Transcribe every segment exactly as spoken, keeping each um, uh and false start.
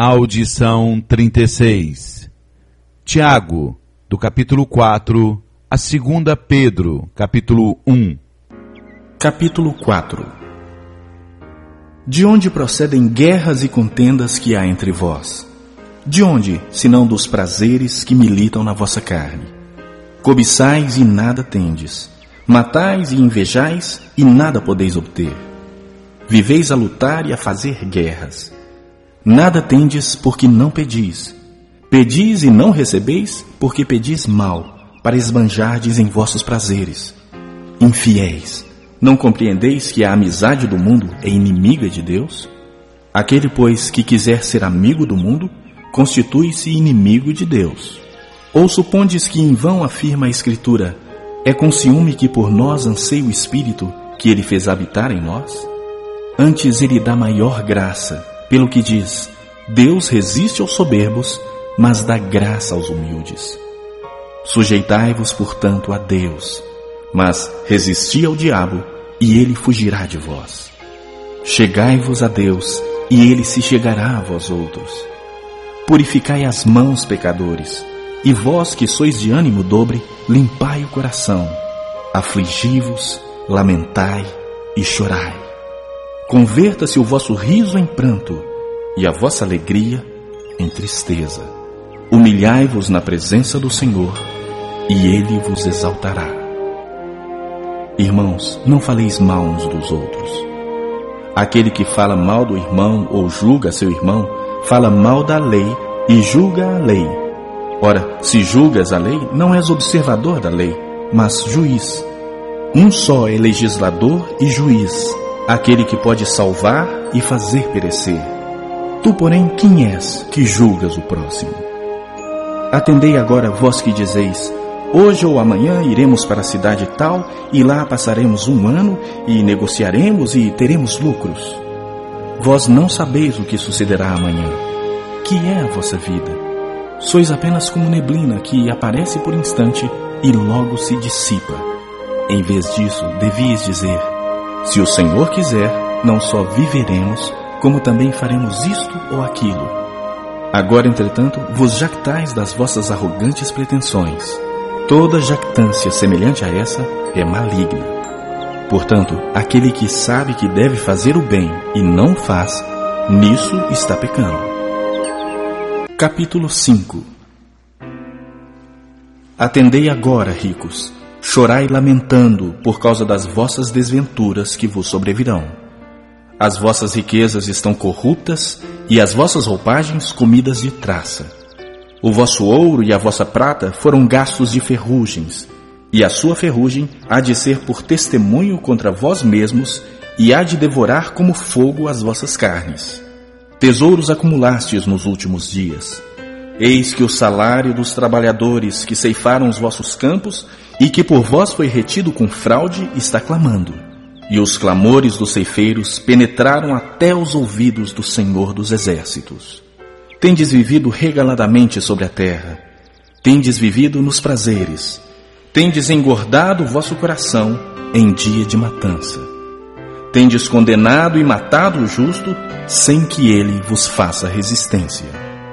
Audição trinta e seis. Tiago, do capítulo quatro, a segunda Pedro, capítulo um. Capítulo quatro. De onde procedem guerras e contendas que há entre vós? De onde, senão dos prazeres que militam na vossa carne? Cobiçais e nada tendes, matais e invejais e nada podeis obter. Viveis a lutar e a fazer guerras. Nada tendes porque não pedis. Pedis e não recebeis porque pedis mal, para esbanjardes em vossos prazeres. Infiéis, não compreendeis que a amizade do mundo é inimiga de Deus? Aquele, pois, que quiser ser amigo do mundo, constitui-se inimigo de Deus. Ou supondes que em vão afirma a Escritura: é com ciúme que por nós anseia o Espírito que ele fez habitar em nós? Antes ele dá maior graça, pelo que diz: Deus resiste aos soberbos, mas dá graça aos humildes. Sujeitai-vos, portanto, a Deus, mas resisti ao diabo, e ele fugirá de vós. Chegai-vos a Deus, e ele se chegará a vós outros. Purificai as mãos, pecadores, e vós que sois de ânimo dobre, limpai o coração. Afligi-vos, lamentai e chorai. Converta-se o vosso riso em pranto, e a vossa alegria em tristeza. Humilhai-vos na presença do Senhor, e Ele vos exaltará. Irmãos, não faleis mal uns dos outros. Aquele que fala mal do irmão ou julga seu irmão, fala mal da lei e julga a lei. Ora, se julgas a lei, não és observador da lei, mas juiz. Um só é legislador e juiz, aquele que pode salvar e fazer perecer. Tu, porém, quem és que julgas o próximo? Atendei agora vós que dizeis: hoje ou amanhã iremos para a cidade tal, e lá passaremos um ano, e negociaremos e teremos lucros. Vós não sabeis o que sucederá amanhã. Que é a vossa vida? Sois apenas como neblina que aparece por instante e logo se dissipa. Em vez disso, devias dizer: se o Senhor quiser, não só viveremos, como também faremos isto ou aquilo. Agora, entretanto, vos jactais das vossas arrogantes pretensões. Toda jactância semelhante a essa é maligna. Portanto, aquele que sabe que deve fazer o bem e não faz, nisso está pecando. Capítulo cinco. Atendei agora, ricos, chorai lamentando por causa das vossas desventuras que vos sobrevirão. As vossas riquezas estão corruptas e as vossas roupagens comidas de traça. O vosso ouro e a vossa prata foram gastos de ferrugens, e a sua ferrugem há de ser por testemunho contra vós mesmos, e há de devorar como fogo as vossas carnes. Tesouros acumulastes nos últimos dias. Eis que o salário dos trabalhadores que ceifaram os vossos campos e que por vós foi retido com fraude está clamando. E os clamores dos ceifeiros penetraram até os ouvidos do Senhor dos Exércitos. Tendes vivido regaladamente sobre a terra. Tendes vivido nos prazeres. Tendes engordado o vosso coração em dia de matança. Tendes condenado e matado o justo, sem que ele vos faça resistência.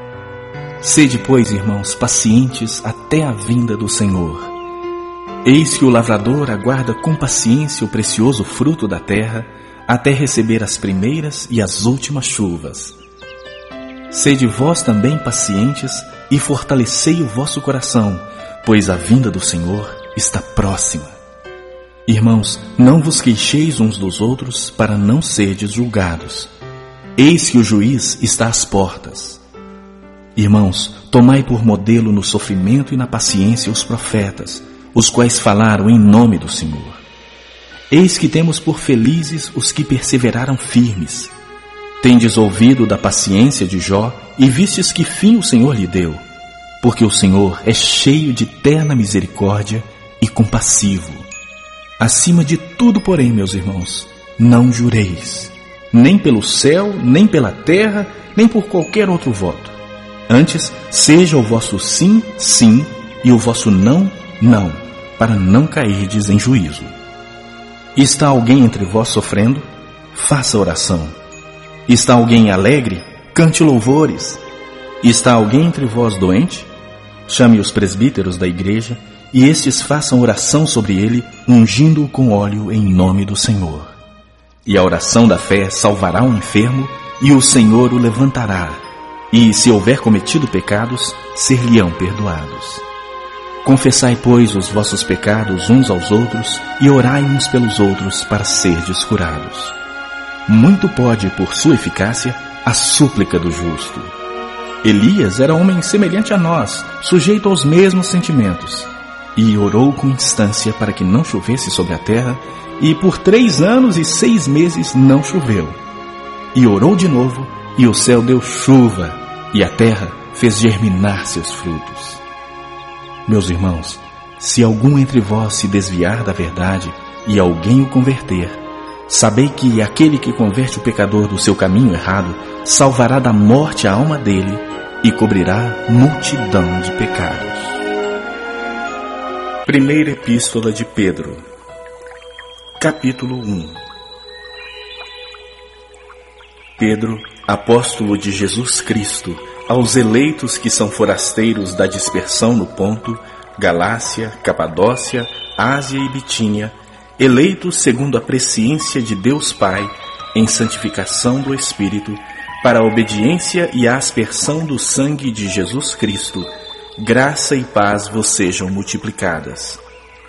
Sede, pois, irmãos, pacientes até a vinda do Senhor. Eis que o lavrador aguarda com paciência o precioso fruto da terra, até receber as primeiras e as últimas chuvas. Sede vós também pacientes e fortalecei o vosso coração, pois a vinda do Senhor está próxima. Irmãos, não vos queixeis uns dos outros para não serdes julgados. Eis que o juiz está às portas. Irmãos, tomai por modelo no sofrimento e na paciência os profetas, os quais falaram em nome do Senhor. Eis que temos por felizes os que perseveraram firmes. Tendes ouvido da paciência de Jó e vistes que fim o Senhor lhe deu, porque o Senhor é cheio de terna misericórdia e compassivo. Acima de tudo, porém, meus irmãos, não jureis, nem pelo céu, nem pela terra, nem por qualquer outro voto. Antes, seja o vosso sim, sim, e o vosso não, não, para não cairdes em juízo. Está alguém entre vós sofrendo? Faça oração. Está alguém alegre? cante louvores. Está alguém entre vós doente? Chame os presbíteros da igreja, e estes façam oração sobre ele, ungindo-o com óleo em nome do Senhor. E a oração da fé salvará o enfermo, e o Senhor o levantará. E, se houver cometido pecados, ser-lhe-ão perdoados. Confessai, pois, os vossos pecados uns aos outros, e orai uns pelos outros para serdes curados. Muito pode, por sua eficácia, a súplica do justo. Elias era homem semelhante a nós, sujeito aos mesmos sentimentos, e orou com instância para que não chovesse sobre a terra, e por três anos e seis meses não choveu. E orou de novo, e o céu deu chuva, e a terra fez germinar seus frutos. Meus irmãos, se algum entre vós se desviar da verdade, e alguém o converter, sabei que aquele que converte o pecador do seu caminho errado, salvará da morte a alma dele, e cobrirá multidão de pecados. Primeira Epístola de Pedro, capítulo um. Pedro, apóstolo de Jesus Cristo, aos eleitos que são forasteiros da dispersão no Ponto, Galácia, Capadócia, Ásia e Bitínia, eleitos segundo a presciência de Deus Pai, em santificação do Espírito, para a obediência e a aspersão do sangue de Jesus Cristo, graça e paz vos sejam multiplicadas.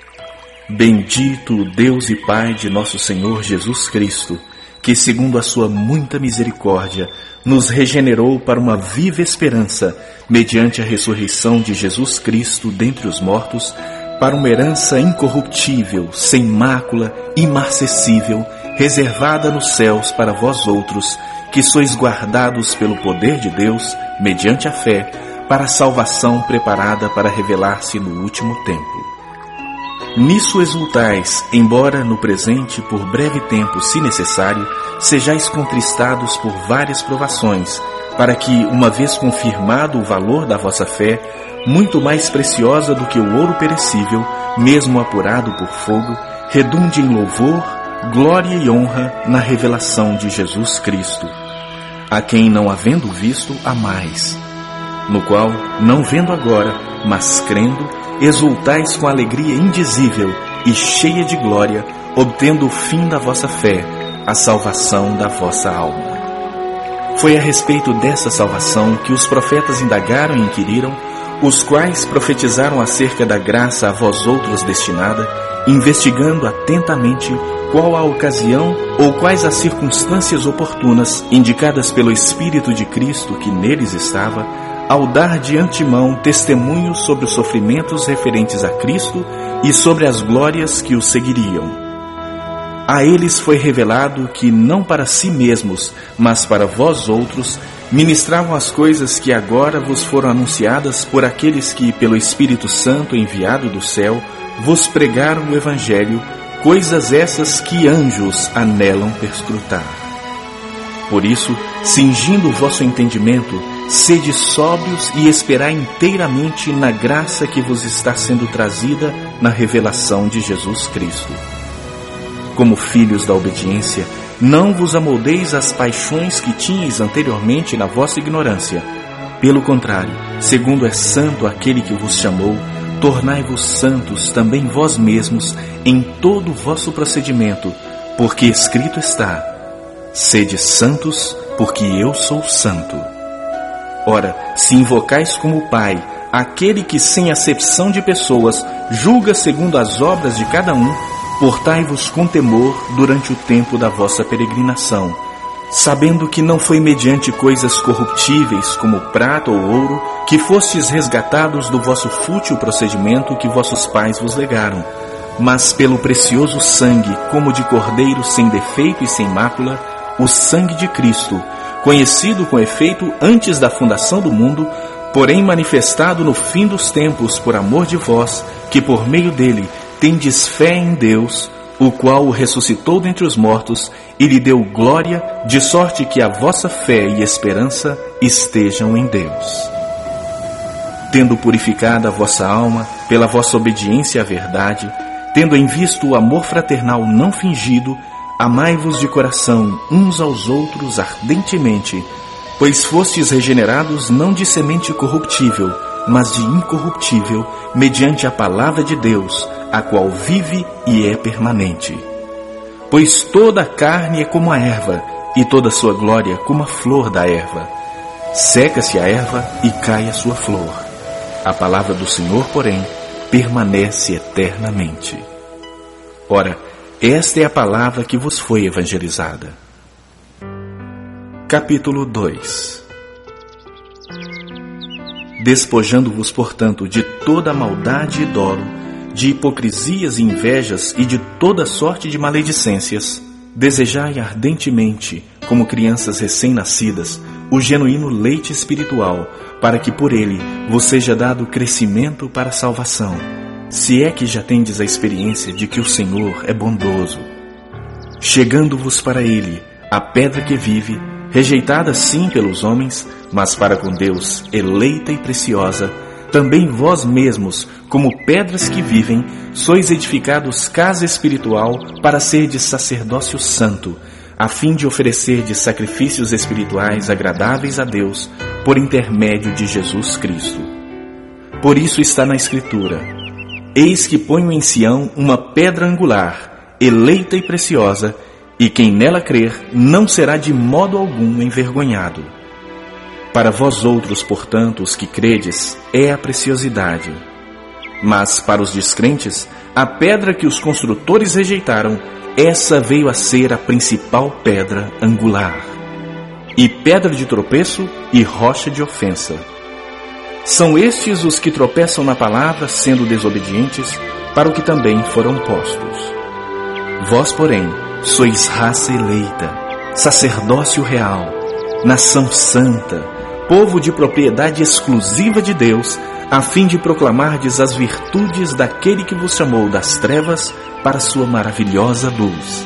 Bendito o Deus e Pai de nosso Senhor Jesus Cristo, que, segundo a sua muita misericórdia, nos regenerou para uma viva esperança, mediante a ressurreição de Jesus Cristo dentre os mortos, para uma herança incorruptível, sem mácula, imarcessível, reservada nos céus para vós outros, que sois guardados pelo poder de Deus, mediante a fé, para a salvação preparada para revelar-se no último tempo. Nisso exultais, embora no presente, por breve tempo, se necessário, sejais contristados por várias provações, para que, uma vez confirmado o valor da vossa fé, muito mais preciosa do que o ouro perecível, mesmo apurado por fogo, redunde em louvor, glória e honra na revelação de Jesus Cristo, a quem, não havendo visto, amais, no qual, não vendo agora, mas crendo, exultais com alegria indizível e cheia de glória, obtendo o fim da vossa fé, a salvação da vossa alma. Foi a respeito dessa salvação que os profetas indagaram e inquiriram, os quais profetizaram acerca da graça a vós outros destinada, investigando atentamente qual a ocasião ou quais as circunstâncias oportunas indicadas pelo Espírito de Cristo que neles estava, ao dar de antemão testemunho sobre os sofrimentos referentes a Cristo e sobre as glórias que os seguiriam. A eles foi revelado que não para si mesmos, mas para vós outros, ministravam as coisas que agora vos foram anunciadas por aqueles que, pelo Espírito Santo enviado do céu, vos pregaram o Evangelho, coisas essas que anjos anelam perscrutar. Por isso, cingindo o vosso entendimento, sede sóbrios e esperai inteiramente na graça que vos está sendo trazida na revelação de Jesus Cristo. Como filhos da obediência, não vos amoldeis às paixões que tinhais anteriormente na vossa ignorância. Pelo contrário, segundo é santo aquele que vos chamou, tornai-vos santos também vós mesmos em todo o vosso procedimento, porque escrito está: sede santos, porque eu sou santo. Ora, se invocais como Pai aquele que, sem acepção de pessoas, julga segundo as obras de cada um, portai-vos com temor durante o tempo da vossa peregrinação, sabendo que não foi mediante coisas corruptíveis, como prata ou ouro, que fostes resgatados do vosso fútil procedimento que vossos pais vos legaram, mas pelo precioso sangue, como de cordeiro sem defeito e sem mácula, o sangue de Cristo, conhecido com efeito antes da fundação do mundo, porém manifestado no fim dos tempos por amor de vós, que por meio dele tendes fé em Deus, o qual o ressuscitou dentre os mortos e lhe deu glória, de sorte que a vossa fé e esperança estejam em Deus. Tendo purificado a vossa alma pela vossa obediência à verdade, tendo em vista o amor fraternal não fingido, amai-vos de coração uns aos outros ardentemente, Pois fostes regenerados não de semente corruptível, mas de incorruptível, mediante a palavra de Deus, a qual vive e é permanente. Pois toda a carne é como a erva, e toda a sua glória como a flor da erva. Seca-se a erva e cai a sua flor. A palavra do Senhor, porém, permanece eternamente. Ora, esta é a palavra que vos foi evangelizada. Capítulo dois. Despojando-vos, portanto, de toda a maldade e dolo, de hipocrisias e invejas e de toda sorte de maledicências, desejai ardentemente, como crianças recém-nascidas, o genuíno leite espiritual, para que por ele vos seja dado crescimento para a salvação, se é que já tendes a experiência de que o Senhor é bondoso. Chegando-vos para ele, a pedra que vive, rejeitada sim pelos homens, mas para com Deus eleita e preciosa, também vós mesmos, como pedras que vivem, sois edificados casa espiritual para serdes sacerdócio santo, a fim de oferecerdes sacrifícios espirituais agradáveis a Deus, por intermédio de Jesus Cristo. Por isso está na Escritura: eis que ponho em Sião uma pedra angular, eleita e preciosa, e quem nela crer não será de modo algum envergonhado. Para vós outros, portanto, os que credes, é a preciosidade. Mas para os descrentes, a pedra que os construtores rejeitaram, essa veio a ser a principal pedra angular, e pedra de tropeço e rocha de ofensa. São estes os que tropeçam na palavra, sendo desobedientes, para o que também foram postos. Vós, porém, sois raça eleita, sacerdócio real, nação santa, povo de propriedade exclusiva de Deus, a fim de proclamardes as virtudes daquele que vos chamou das trevas para sua maravilhosa luz.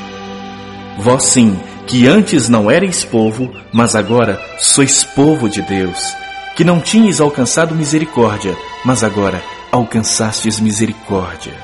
Vós sim, que antes não erais povo, mas agora sois povo de Deus, que não tinhais alcançado misericórdia, mas agora alcançastes misericórdia.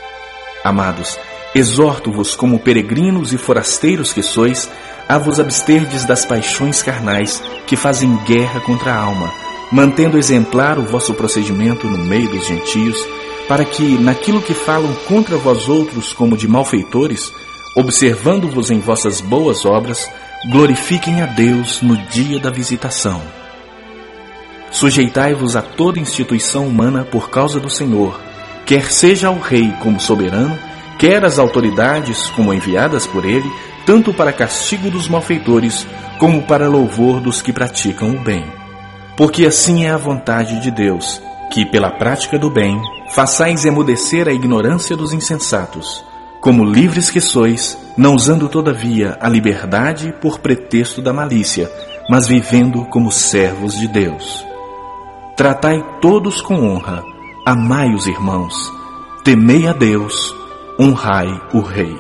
Amados, exorto-vos como peregrinos e forasteiros que sois, a vos absterdes das paixões carnais que fazem guerra contra a alma, mantendo exemplar o vosso procedimento no meio dos gentios, para que, naquilo que falam contra vós outros como de malfeitores, observando-vos em vossas boas obras, glorifiquem a Deus no dia da visitação. Sujeitai-vos a toda instituição humana por causa do Senhor, quer seja ao rei como soberano, quer as autoridades como enviadas por ele, tanto para castigo dos malfeitores, como para louvor dos que praticam o bem. Porque assim é a vontade de Deus, que pela prática do bem, façais emudecer a ignorância dos insensatos, como livres que sois, não usando todavia a liberdade por pretexto da malícia, mas vivendo como servos de Deus. Tratai todos com honra, amai os irmãos, temei a Deus, honrai o Rei.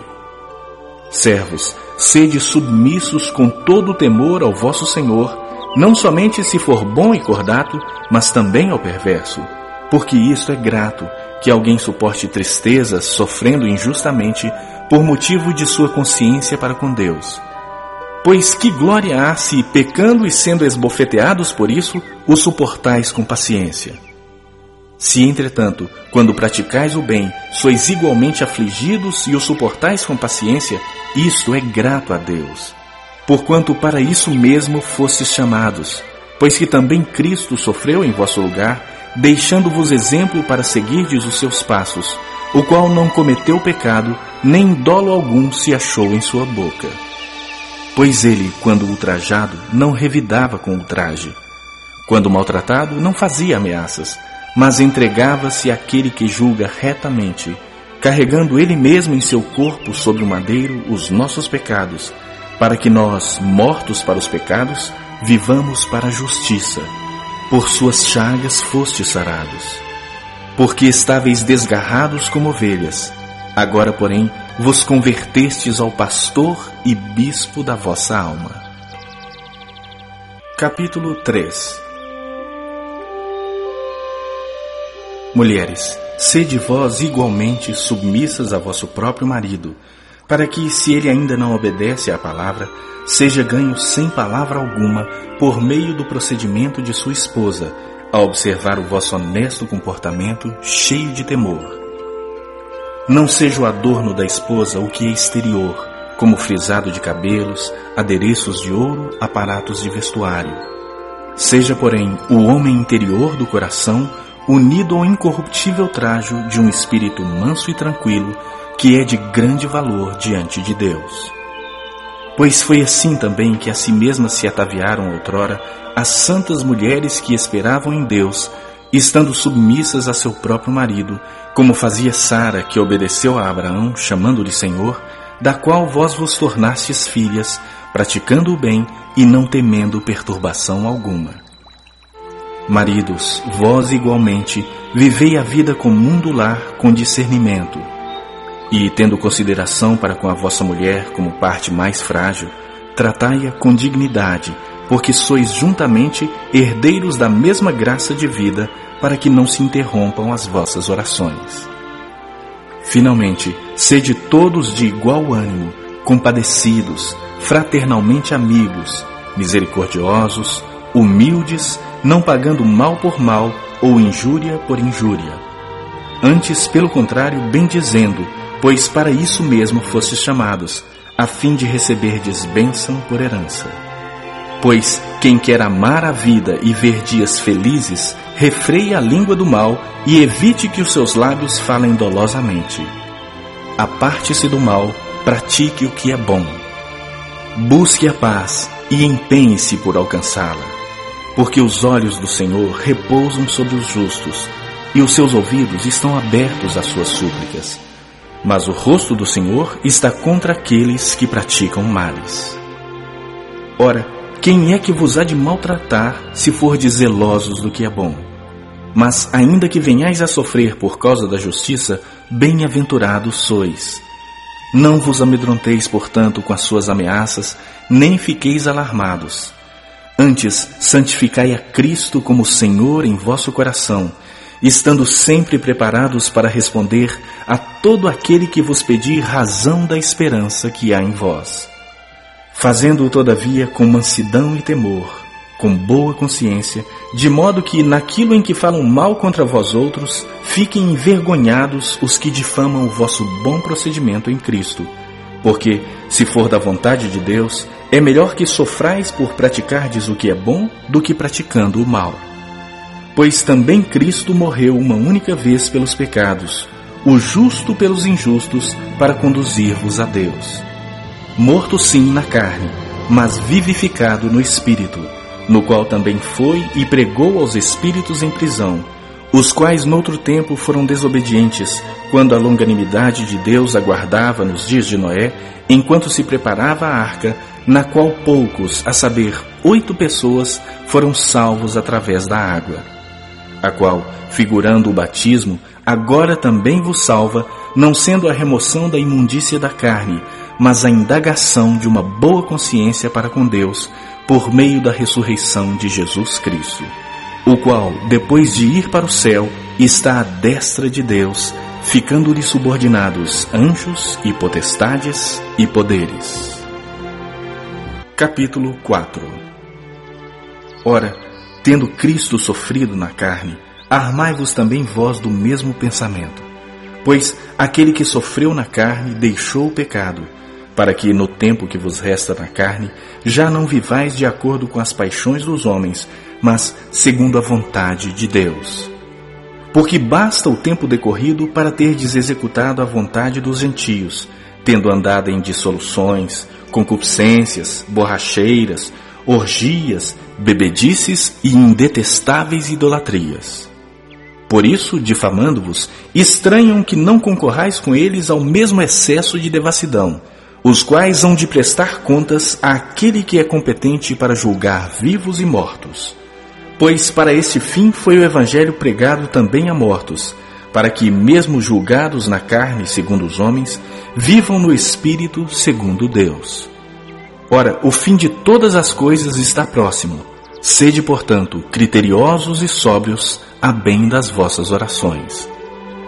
Servos, sede submissos com todo o temor ao vosso Senhor, não somente se for bom e cordato, mas também ao perverso, porque isto é grato, que alguém suporte tristezas, sofrendo injustamente, por motivo de sua consciência para com Deus. Pois que glória há se, pecando e sendo esbofeteados por isso, o suportais com paciência? Se, entretanto, quando praticais o bem, sois igualmente afligidos e o suportais com paciência, isto é grato a Deus. Porquanto para isso mesmo fostes chamados, pois que também Cristo sofreu em vosso lugar, deixando-vos exemplo para seguirdes os seus passos, o qual não cometeu pecado, nem dolo algum se achou em sua boca. Pois ele, quando ultrajado, não revidava com ultraje. Quando maltratado, não fazia ameaças, mas entregava-se àquele que julga retamente, carregando ele mesmo em seu corpo sobre o madeiro os nossos pecados, para que nós, mortos para os pecados, vivamos para a justiça. Por suas chagas fostes sarados. Porque estáveis desgarrados como ovelhas, agora, porém, vos convertestes ao pastor e bispo da vossa alma. Capítulo três. Mulheres, sede vós igualmente submissas a vosso próprio marido, para que, se ele ainda não obedece à palavra, seja ganho sem palavra alguma por meio do procedimento de sua esposa, a observar o vosso honesto comportamento cheio de temor. Não seja o adorno da esposa o que é exterior, como frisado de cabelos, adereços de ouro, aparatos de vestuário. Seja, porém, o homem interior do coração unido ao incorruptível trajo de um espírito manso e tranquilo, que é de grande valor diante de Deus. Pois foi assim também que a si mesmas se ataviaram outrora as santas mulheres que esperavam em Deus, estando submissas a seu próprio marido, como fazia Sara, que obedeceu a Abraão, chamando-lhe Senhor, da qual vós vos tornastes filhas, praticando o bem e não temendo perturbação alguma. Maridos, vós igualmente vivei a vida comum do lar com discernimento, e, tendo consideração para com a vossa mulher como parte mais frágil, tratai-a com dignidade, porque sois juntamente herdeiros da mesma graça de vida, para que não se interrompam as vossas orações. Finalmente, sede todos de igual ânimo, compadecidos, fraternalmente amigos, misericordiosos, humildes, não pagando mal por mal ou injúria por injúria. Antes, pelo contrário, bendizendo, pois para isso mesmo fostes chamados, a fim de receberdes bênção por herança. Pois quem quer amar a vida e ver dias felizes, refreie a língua do mal e evite que os seus lábios falem dolosamente. Aparte-se do mal, pratique o que é bom. Busque a paz e empenhe-se por alcançá-la, porque os olhos do Senhor repousam sobre os justos, e os seus ouvidos estão abertos às suas súplicas. Mas o rosto do Senhor está contra aqueles que praticam males. Ora, quem é que vos há de maltratar, se fordes zelosos do que é bom? Mas ainda que venhais a sofrer por causa da justiça, bem-aventurados sois. Não vos amedronteis, portanto, com as suas ameaças, nem fiqueis alarmados. Antes, santificai a Cristo como Senhor em vosso coração, estando sempre preparados para responder a todo aquele que vos pedir razão da esperança que há em vós. Fazendo-o, todavia, com mansidão e temor, com boa consciência, de modo que, naquilo em que falam mal contra vós outros, fiquem envergonhados os que difamam o vosso bom procedimento em Cristo. Porque, se for da vontade de Deus, é melhor que sofrais por praticardes o que é bom do que praticando o mal. Pois também Cristo morreu uma única vez pelos pecados, o justo pelos injustos, para conduzir-vos a Deus. Morto sim na carne, mas vivificado no Espírito, no qual também foi e pregou aos espíritos em prisão, os quais noutro tempo foram desobedientes, quando a longanimidade de Deus aguardava nos dias de Noé, enquanto se preparava a arca, na qual poucos, a saber, oito pessoas, foram salvos através da água, a qual, figurando o batismo, agora também vos salva, não sendo a remoção da imundícia da carne, mas a indagação de uma boa consciência para com Deus, por meio da ressurreição de Jesus Cristo, o qual, depois de ir para o céu, está à destra de Deus, ficando-lhe subordinados anjos e potestades e poderes. Capítulo quatro. Ora, tendo Cristo sofrido na carne, armai-vos também vós do mesmo pensamento. Pois aquele que sofreu na carne deixou o pecado, para que no tempo que vos resta na carne, já não vivais de acordo com as paixões dos homens, mas segundo a vontade de Deus. Porque basta o tempo decorrido para terdes executado a vontade dos gentios, tendo andado em dissoluções, concupiscências, borracheiras, orgias, bebedices e indetestáveis idolatrias. Por isso, difamando-vos, estranham que não concorrais com eles ao mesmo excesso de devassidão, os quais hão de prestar contas àquele que é competente para julgar vivos e mortos. Pois para este fim foi o Evangelho pregado também a mortos, para que, mesmo julgados na carne segundo os homens, vivam no Espírito segundo Deus. Ora, o fim de todas as coisas está próximo. Sede, portanto, criteriosos e sóbrios, a bem das vossas orações.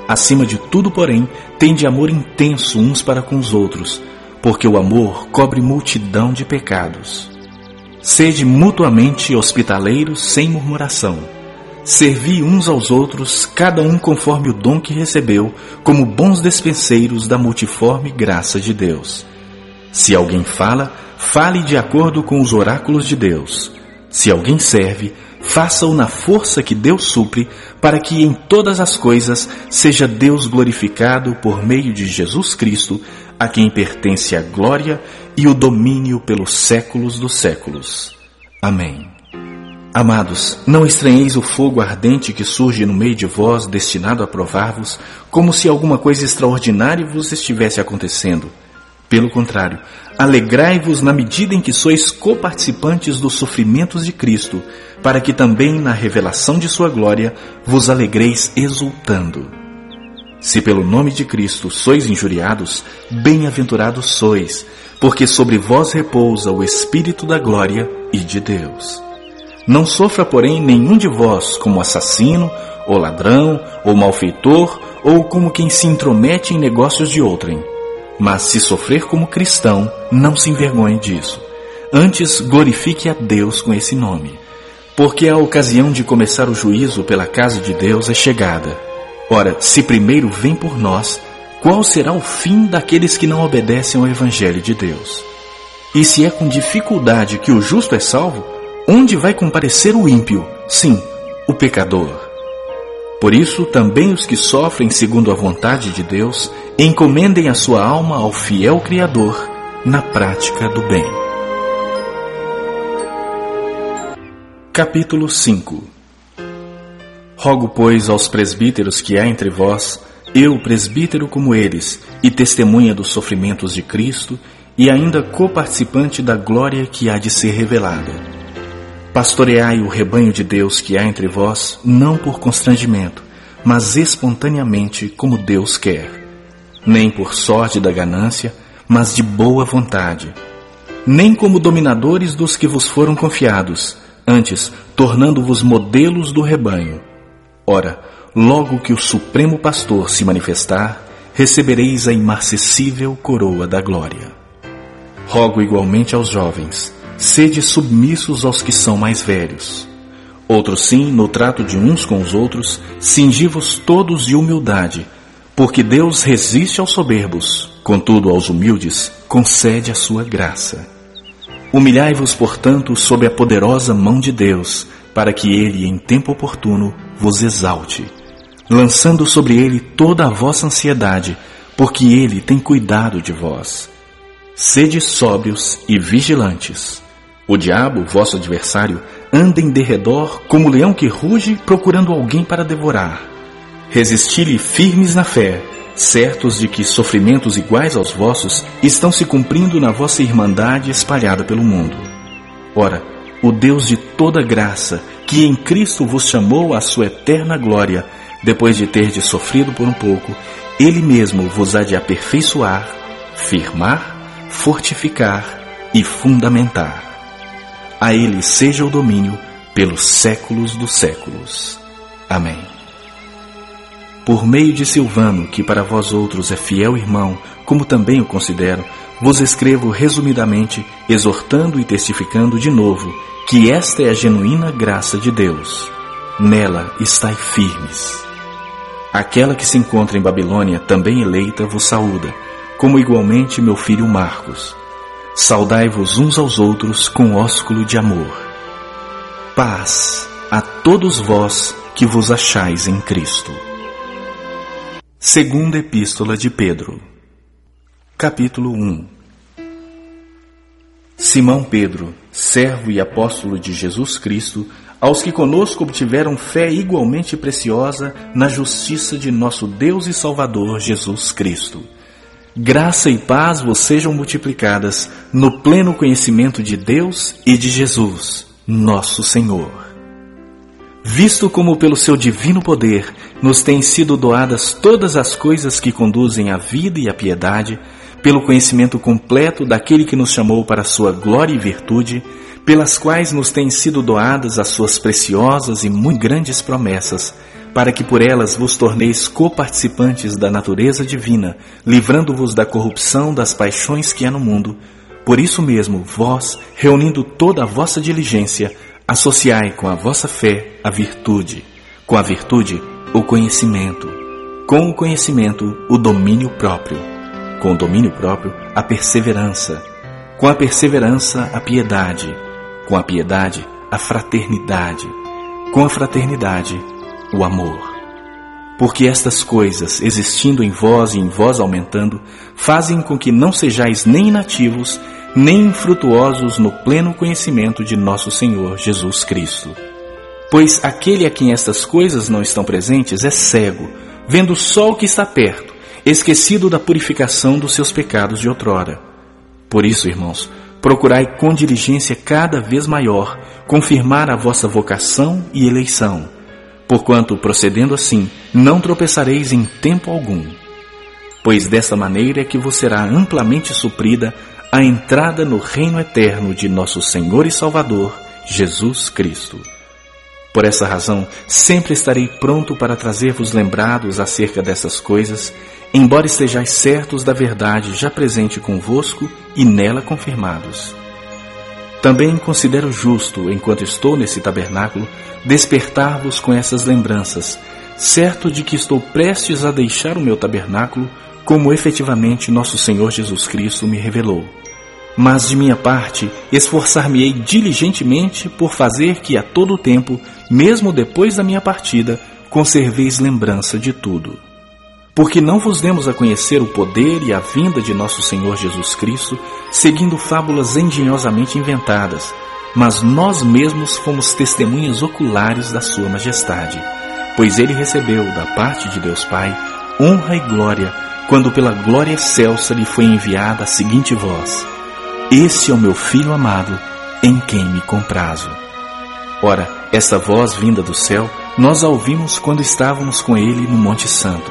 Acima de tudo, porém, tende amor intenso uns para com os outros, porque o amor cobre multidão de pecados. Sede mutuamente hospitaleiros sem murmuração. Servi uns aos outros, cada um conforme o dom que recebeu, como bons despenseiros da multiforme graça de Deus. Se alguém fala, fale de acordo com os oráculos de Deus. Se alguém serve, faça-o na força que Deus supre, para que em todas as coisas seja Deus glorificado por meio de Jesus Cristo, a quem pertence a glória e o domínio pelos séculos dos séculos. Amém. Amados, não estranheis o fogo ardente que surge no meio de vós, destinado a provar-vos, como se alguma coisa extraordinária vos estivesse acontecendo. Pelo contrário, alegrai-vos na medida em que sois coparticipantes dos sofrimentos de Cristo, para que também na revelação de sua glória vos alegreis exultando. Se pelo nome de Cristo sois injuriados, bem-aventurados sois, porque sobre vós repousa o Espírito da glória e de Deus. Não sofra, porém, nenhum de vós como assassino, ou ladrão, ou malfeitor, ou como quem se intromete em negócios de outrem. Mas se sofrer como cristão, não se envergonhe disso. Antes, glorifique a Deus com esse nome. Porque a ocasião de começar o juízo pela casa de Deus é chegada. Ora, se primeiro vem por nós, qual será o fim daqueles que não obedecem ao Evangelho de Deus? E se é com dificuldade que o justo é salvo, onde vai comparecer o ímpio? Sim, o pecador. Por isso, também os que sofrem segundo a vontade de Deus, encomendem a sua alma ao fiel Criador na prática do bem. Capítulo cinco. Rogo, pois, aos presbíteros que há entre vós, eu, presbítero como eles, e testemunha dos sofrimentos de Cristo, e ainda coparticipante da glória que há de ser revelada. Pastoreai o rebanho de Deus que há entre vós, não por constrangimento, mas espontaneamente como Deus quer. Nem por sorte da ganância, mas de boa vontade. Nem como dominadores dos que vos foram confiados, antes tornando-vos modelos do rebanho. Ora, logo que o Supremo Pastor se manifestar, recebereis a imarcessível coroa da glória. Rogo igualmente aos jovens, sede submissos aos que são mais velhos. Outros sim, no trato de uns com os outros, cingi-vos todos de humildade, porque Deus resiste aos soberbos, contudo aos humildes concede a sua graça. Humilhai-vos, portanto, sob a poderosa mão de Deus, para que Ele, em tempo oportuno, vos exalte, lançando sobre Ele toda a vossa ansiedade, porque Ele tem cuidado de vós. Sede sóbrios e vigilantes. O diabo, vosso adversário, anda em derredor como leão que ruge procurando alguém para devorar. Resisti-lhe firmes na fé, certos de que sofrimentos iguais aos vossos estão se cumprindo na vossa irmandade espalhada pelo mundo. Ora, o Deus de toda graça, que em Cristo vos chamou à sua eterna glória, depois de terdes sofrido por um pouco, Ele mesmo vos há de aperfeiçoar, firmar, fortificar e fundamentar. A Ele seja o domínio pelos séculos dos séculos. Amém. Por meio de Silvano, que para vós outros é fiel irmão, como também o considero, vos escrevo resumidamente, exortando e testificando de novo que esta é a genuína graça de Deus. Nela estai firmes. Aquela que se encontra em Babilônia, também eleita, vos saúda, como igualmente meu filho Marcos. Saudai-vos uns aos outros com ósculo de amor. Paz a todos vós que vos achais em Cristo. Segunda Epístola de Pedro. Capítulo um. Simão Pedro, servo e apóstolo de Jesus Cristo, aos que conosco obtiveram fé igualmente preciosa na justiça de nosso Deus e Salvador Jesus Cristo. Graça e paz vos sejam multiplicadas no pleno conhecimento de Deus e de Jesus, nosso Senhor. Visto como pelo seu divino poder nos têm sido doadas todas as coisas que conduzem à vida e à piedade, pelo conhecimento completo daquele que nos chamou para a sua glória e virtude, pelas quais nos têm sido doadas as suas preciosas e muito grandes promessas, para que por elas vos torneis coparticipantes da natureza divina, livrando-vos da corrupção das paixões que há no mundo. Por isso mesmo, vós, reunindo toda a vossa diligência, associai com a vossa fé a virtude, com a virtude o conhecimento, com o conhecimento o domínio próprio, com o domínio próprio a perseverança, com a perseverança a piedade, com a piedade a fraternidade, com a fraternidade o amor. Porque estas coisas, existindo em vós e em vós aumentando, fazem com que não sejais nem inativos, nem infrutuosos no pleno conhecimento de nosso Senhor Jesus Cristo. Pois aquele a quem estas coisas não estão presentes é cego, vendo só o que está perto, esquecido da purificação dos seus pecados de outrora. Por isso, irmãos, procurai com diligência cada vez maior confirmar a vossa vocação e eleição, porquanto, procedendo assim, não tropeçareis em tempo algum. Pois desta maneira é que vos será amplamente suprida a entrada no reino eterno de nosso Senhor e Salvador, Jesus Cristo. Por essa razão, sempre estarei pronto para trazer-vos lembrados acerca dessas coisas, embora estejais certos da verdade já presente convosco e nela confirmados. Também considero justo, enquanto estou nesse tabernáculo, despertar-vos com essas lembranças, certo de que estou prestes a deixar o meu tabernáculo, como efetivamente nosso Senhor Jesus Cristo me revelou. Mas de minha parte, esforçar-me-ei diligentemente por fazer que a todo tempo, mesmo depois da minha partida, conserveis lembrança de tudo. Porque não vos demos a conhecer o poder e a vinda de nosso Senhor Jesus Cristo, seguindo fábulas engenhosamente inventadas, mas nós mesmos fomos testemunhas oculares da sua majestade, pois ele recebeu, da parte de Deus Pai, honra e glória, quando pela glória excelsa lhe foi enviada a seguinte voz: Esse é o meu Filho amado, em quem me comprazo. Ora, esta voz vinda do céu, nós a ouvimos quando estávamos com ele no Monte Santo.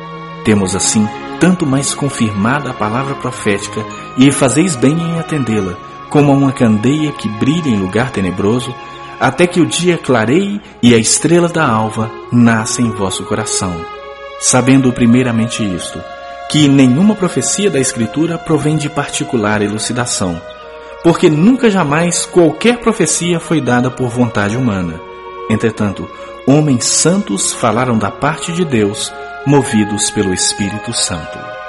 Temos assim tanto mais confirmada a palavra profética, e fazeis bem em atendê-la, como a uma candeia que brilha em lugar tenebroso, até que o dia clareie e a estrela da alva nasça em vosso coração. Sabendo primeiramente isto, que nenhuma profecia da Escritura provém de particular elucidação, porque nunca jamais qualquer profecia foi dada por vontade humana. Entretanto, homens santos falaram da parte de Deus, movidos pelo Espírito Santo.